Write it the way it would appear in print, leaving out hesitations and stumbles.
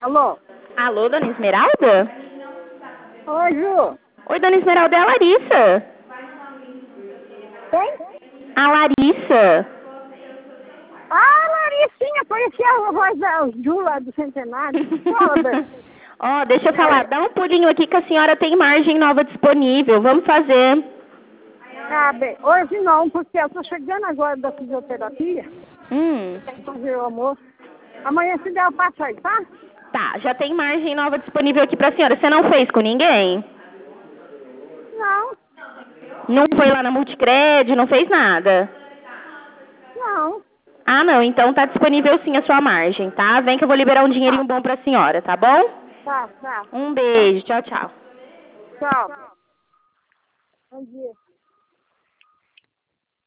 Alô? Alô, dona Esmeralda? Oi, Ju. Oi, dona Esmeralda, é a Larissa. Quem? A Larissa. Ah, Laricinha, parecia a voz da Ju lá do Centenário. Fala, Bê. Ó, deixa eu falar, dá um pulinho aqui que a senhora tem margem nova disponível. Vamos fazer. Ah, bem, hoje não, porque eu tô chegando agora da fisioterapia. Tem que fazer o almoço. Amanhã se der eu passo aí, tá? Tá, já tem margem nova disponível aqui pra senhora. Você não fez com ninguém? Não, Não foi lá na Multicred, não fez nada? não. Ah, não, então tá disponível sim a sua margem, tá? Vem que eu vou liberar um dinheirinho bom pra senhora, tá bom? Tá, tá. Um beijo, tchau, tchau. Tchau. Bom dia.